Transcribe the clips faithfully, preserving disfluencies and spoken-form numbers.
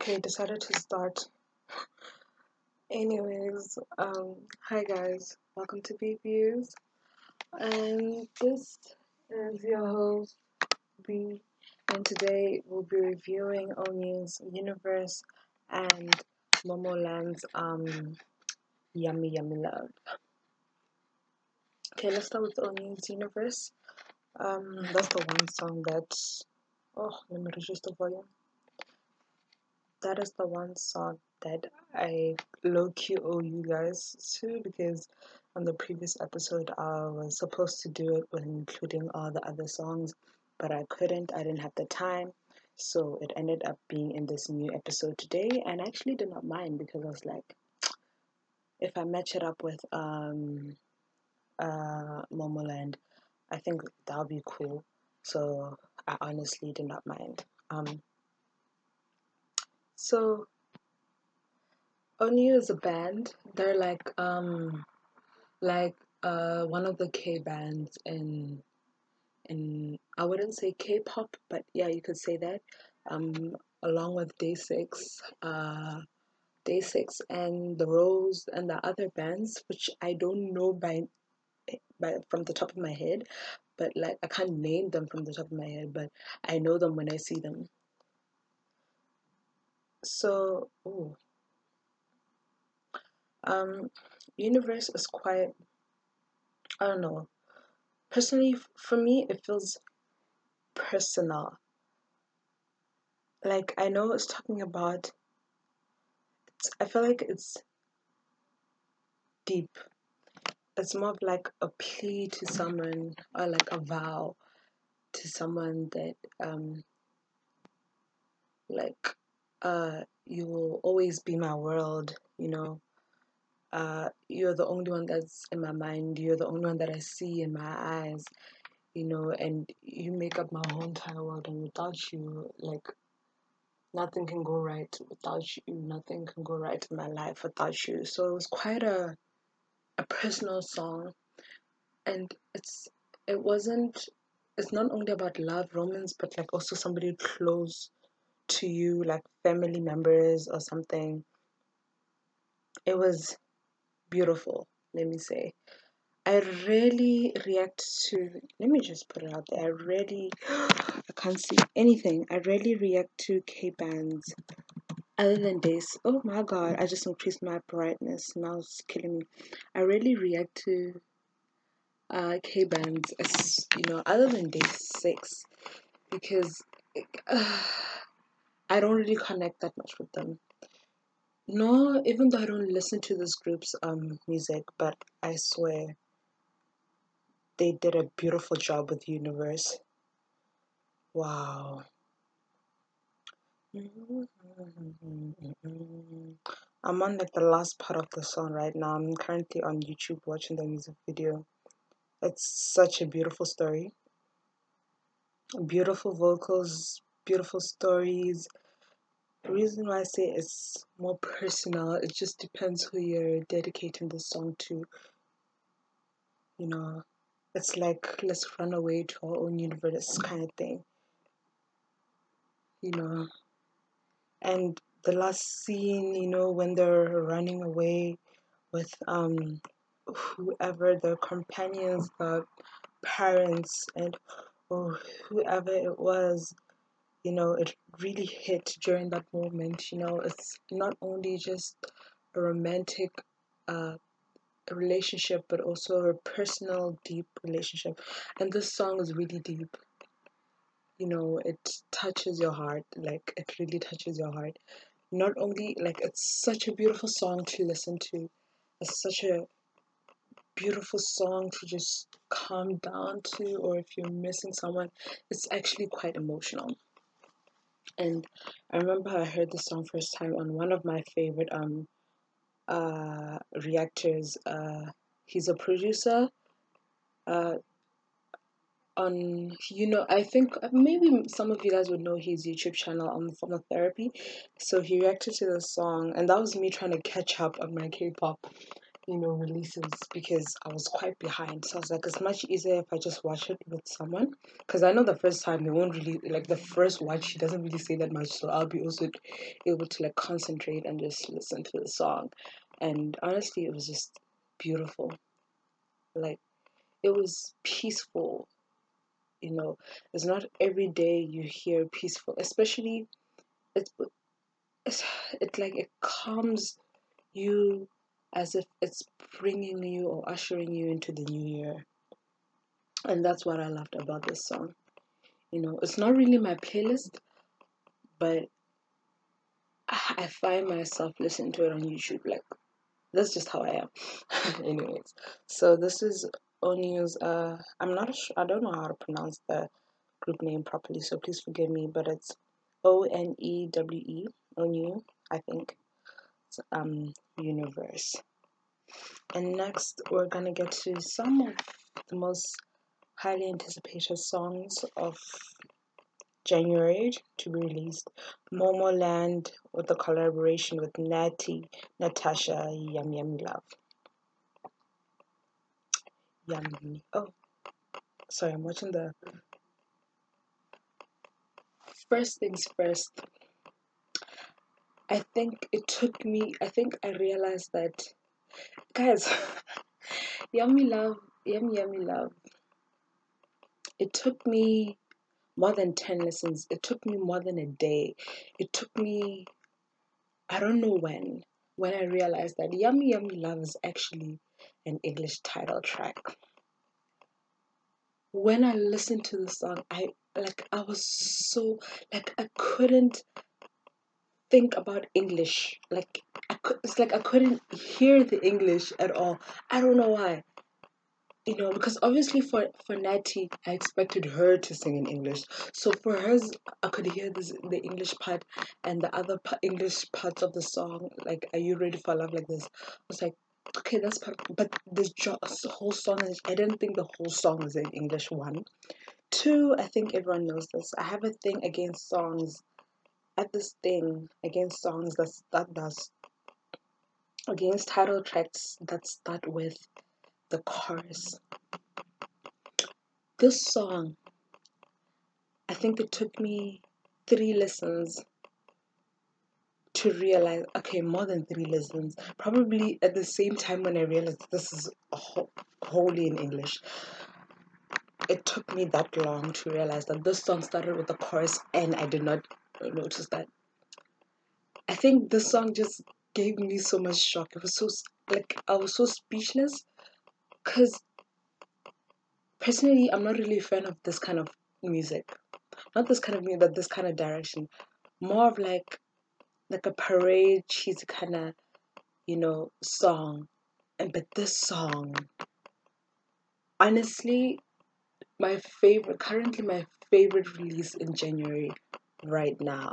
Okay, decided to start. Anyways, um, hi guys, welcome to B Views, and this is your host B, and today we'll be reviewing Onion's Universe and Momoland's um Yummy Yummy Love. Okay, let's start with Onion's Universe. Um, that's the one song that. Oh, let me reduce the volume. That is the one song that I low-key owe you guys to, because on the previous episode I was supposed to do it with including all the other songs, but I couldn't. I didn't have the time, so it ended up being in this new episode today, and I actually did not mind because I was like, if I match it up with um uh Momoland, I think that'll be cool. So I honestly did not mind. Um so Onyu is a band. They're like um like uh one of the K bands in in I wouldn't say K-pop, but yeah, you could say that. Um along with Day Six, uh Day Six and The Rose and the other bands, which I don't know by by from the top of my head, but like I can't name them from the top of my head, but I know them when I see them. So, ooh, um, Universe is quite, I don't know. Personally, for me, it feels personal. Like, I know it's talking about, it's, I feel like it's deep. It's more of like a plea to someone, or like a vow to someone that, um, like, uh, you will always be my world, you know. Uh, you're the only one that's in my mind. You're the only one that I see in my eyes, you know, and you make up my whole entire world. And without you, like, nothing can go right without you. Nothing can go right in my life without you. So it was quite a a personal song, and it's it wasn't. It's not only about love, romance, but like also somebody close to you, like family members or something. It was beautiful. Let me say. I rarely react to. Let me just put it out there. I rarely. I can't see anything. I rarely react to K bands other than this. Oh my god! I just increased my brightness. Now it's killing me. I rarely react to uh K bands, as you know, other than Day Six, because uh, I don't really connect that much with them. No, even though I don't listen to this group's um music, but I swear they did a beautiful job with Universe. Wow. I'm on like the last part of the song right now. I'm currently on YouTube watching the music video. It's such a beautiful story. Beautiful vocals, beautiful stories. The reason why I say it's more personal, it just depends who you're dedicating the song to. You know, it's like let's run away to our own universe kind of thing. You know, and the last scene, you know, when they're running away with um whoever their companions, the parents, and or whoever it was, you know, it really hit during that moment. You know, it's not only just a romantic uh relationship, but also a personal, deep relationship. And this song is really deep. You know, it touches your heart. Like it really touches your heart. Not only like it's such a beautiful song to listen to. It's such a beautiful song to just calm down to, or if you're missing someone, it's actually quite emotional. And I remember I heard this song first time on one of my favorite um uh reactors. Uh he's a producer uh on, you know, I think maybe some of you guys would know his YouTube channel on Formal Therapy. So he reacted to the song, and that was me trying to catch up on my K-pop. you know, releases because I was quite behind. So I was like, it's much easier if I just watch it with someone. Because I know the first time they won't really, like the first watch, she doesn't really say that much. So I'll be also able to like concentrate and just listen to the song. And honestly, it was just beautiful. Like, it was peaceful. You know, it's not every day you hear peaceful, especially it's, it's it like it calms you as if it's bringing you or ushering you into the new year. And that's what I loved about this song. You know, it's not really my playlist, but I I find myself listening to it on YouTube. Like, that's just how I am. Anyways, so this is Onew's. Uh, I'm not sure. I don't know how to pronounce the group name properly, so please forgive me. But it's O N E W E. Onew, I think. It's, um, Universe. And next, we're gonna get to some of the most highly anticipated songs of January to be released. Momoland with the collaboration with Natty, Natasha, Yum Yum Love. Yum Yum. Oh, sorry, I'm watching the. First things first, I think it took me, I think I realized that, guys, Yummy Love, Yummy Yummy Love, it took me more than ten lessons. It took me more than a day. It took me, I don't know when, when I realized that Yummy Yummy Love is actually an English title track. When I listened to the song, I like I was so like I couldn't think about English. Like I could, it's like I couldn't hear the English at all. I don't know why. You know, because obviously for for Natty, I expected her to sing in English. So for hers, I could hear this the English part and the other pa- English parts of the song. Like, "Are you ready for love?" Like this. I was like, okay, that's perfect. But this jo- whole song is. I didn't think the whole song was in English. One, two. I think everyone knows this. I have a thing against songs. At this thing against songs that's that does against title tracks that start with the chorus. This song, I think it took me three listens to realize, okay, more than three listens, probably at the same time when I realized this is wh- wholly in English. It took me that long to realize that this song started with the chorus and I did not notice that. I think this song just gave me so much shock. It was so, like, I was so speechless because personally, I'm not really a fan of this kind of music. Not this kind of music, but this kind of direction. More of like like a parade cheesy kind of, you know, song. And but this song, honestly, my favorite, currently my favorite release in January right now.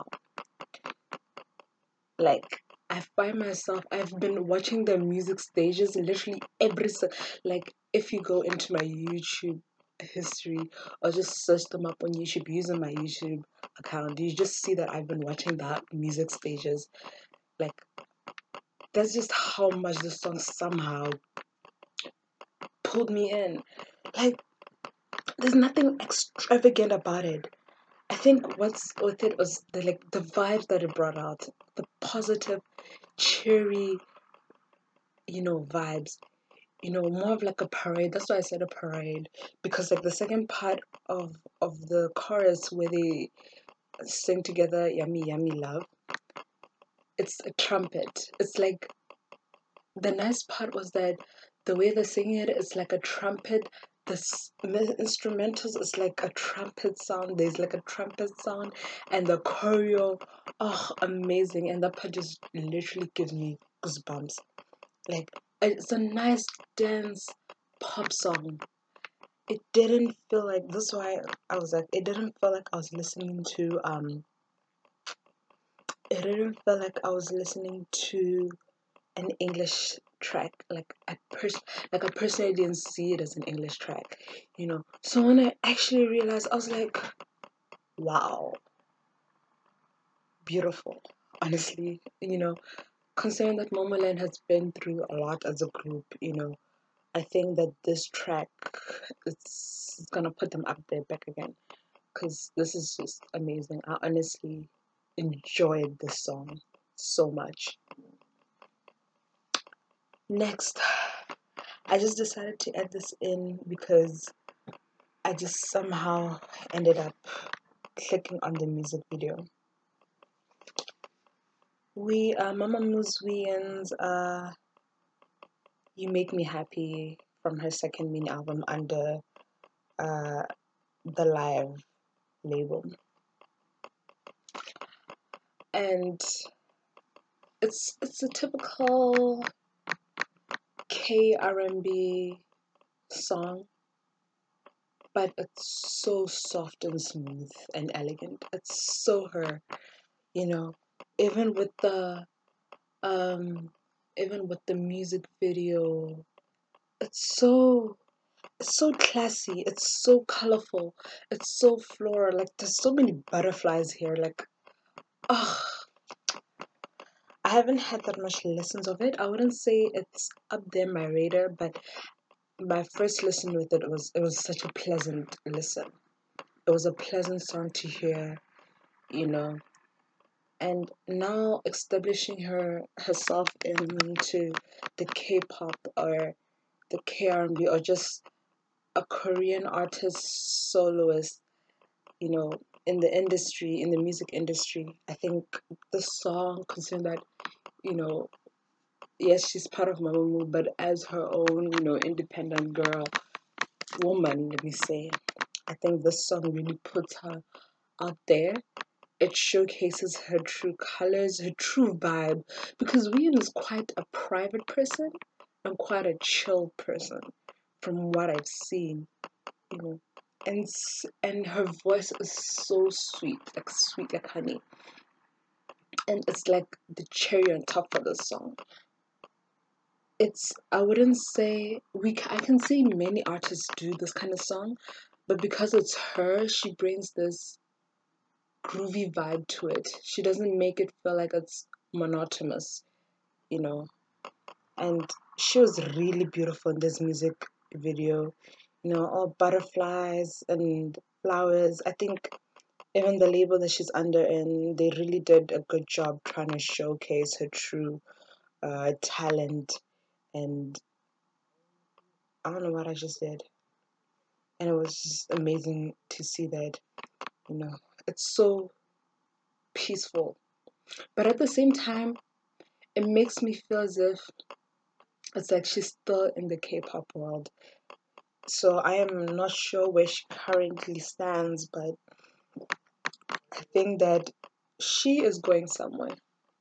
Like, I find myself, I've been watching the music stages literally every, se- like, if you go into my YouTube history or just search them up on YouTube using my YouTube account, you just see that I've been watching that music stages. Like, that's just how much the song somehow pulled me in. Like, there's nothing extravagant about it. I think what's with it was the like the vibes that it brought out, the positive, cheery, you know, vibes. You know, more of like a parade. That's why I said a parade because like the second part of of the chorus where they sing together, "Yummy Yummy Love," it's a trumpet. It's like the nice part was that the way they're singing it is like a trumpet. The s- mi- instrumentals is like a trumpet sound. There's like a trumpet sound, and the choreo, oh, amazing! And that part just literally gives me goosebumps. Like, it's a nice dance pop song. It didn't feel like this. Is why I was like, it didn't feel like I was listening to um. It didn't feel like I was listening to an English track. Like I pers- like I personally didn't see it as an English track, you know. So when I actually realized, I was like, wow, beautiful. Honestly, you know, considering that Momoland has been through a lot as a group, you know, I think that this track it's, it's gonna put them up there back again because this is just amazing. I honestly enjoyed this song so much. Next, I just decided to add this in because I just somehow ended up clicking on the music video. We, uh, Mama Muzwian's uh, You Make Me Happy from her second mini album under uh, the Live label. And it's it's a typical K R and B song, but it's so soft and smooth and elegant. It's so her, you know, even with the um even with the music video, it's so it's so classy, it's so colorful, it's so floral, like there's so many butterflies here, like oh, I haven't had that much listens of it. I wouldn't say it's up there my radar, but my first listen with it was it was such a pleasant listen. It was a pleasant song to hear, you know. And now establishing her herself into the K-pop or the K R and B or just a Korean artist soloist, you know, in the industry, in the music industry. I think the song, considering that, you know, yes, she's part of Mamamoo, but as her own, you know, independent girl, woman, let me say, I think this song really puts her out there. It showcases her true colors, her true vibe, because Rian is quite a private person and quite a chill person, from what I've seen, you know. And and her voice is so sweet, like sweet like honey, and it's like the cherry on top for the song. It's I wouldn't say we I can see many artists do this kind of song, but because it's her, she brings this groovy vibe to it. She doesn't make it feel like it's monotonous, you know. And she was really beautiful in this music video, you know, all butterflies and flowers. I think even the label that she's under and they really did a good job trying to showcase her true uh, talent. And I don't know what I just did. And it was just amazing to see that, you know, it's so peaceful. But at the same time, it makes me feel as if it's like she's still in the K-pop world. So I am not sure where she currently stands, but I think that she is going somewhere.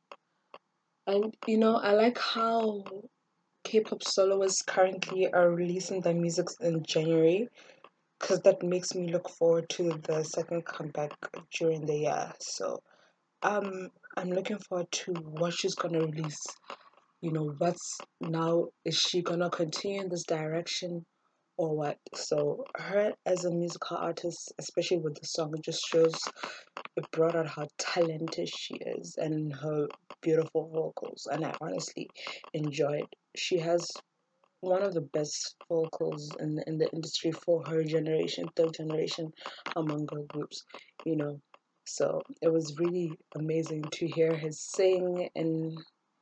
And you know, I like how K-pop soloists currently are releasing their music in January because that makes me look forward to the second comeback during the year. So um, I'm looking forward to what she's gonna release. You know, what's now, is she gonna continue in this direction or what? So her as a musical artist, especially with the song, it just shows it brought out how talented she is and her beautiful vocals, and I honestly enjoyed. She has one of the best vocals in the, in the industry for her generation, third generation among girl groups, you know. So it was really amazing to hear her sing and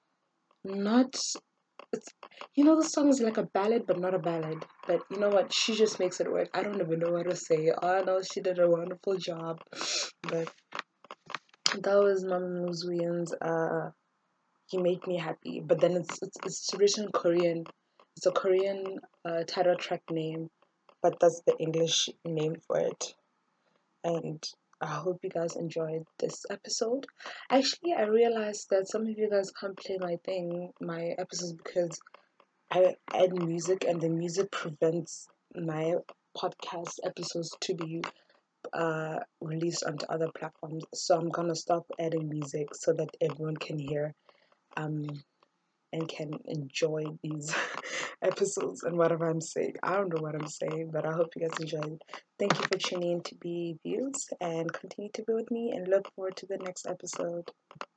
not it's you know the song is like a ballad but not a ballad. But you know what? She just makes it work. I don't even know what to say. All I know she did a wonderful job. But that was Mama Muzuyan's uh He Made Me Happy. But then it's it's, it's written Korean. It's a Korean uh, title track name, but that's the English name for it. And I hope you guys enjoyed this episode. Actually, I realized that some of you guys can't play my thing, my episodes, because I add music and the music prevents my podcast episodes to be uh, released onto other platforms. So I'm gonna stop adding music so that everyone can hear um and can enjoy these episodes and whatever I'm saying. I don't know what I'm saying, but I hope you guys enjoyed. Thank you for tuning in to Be Views and continue to be with me and look forward to the next episode.